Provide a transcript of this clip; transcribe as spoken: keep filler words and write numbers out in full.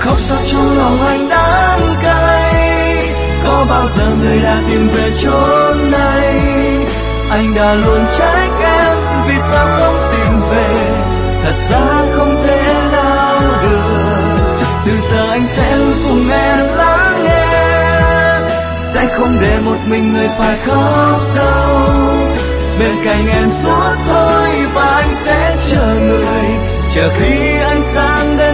khóc sao trong lòng anh đắng cay. Có bao giờ người đã tìm về chốn này? Anh đã luôn trách em vì sao không tìm về, thật ra không thể nào được. Từ giờ anh sẽ luôn cùng em lắng nghe, sẽ không để một mình người phải khóc đâu. Bên cạnh em suốt thôi và anh sẽ chờ người, chờ khi anh sang đến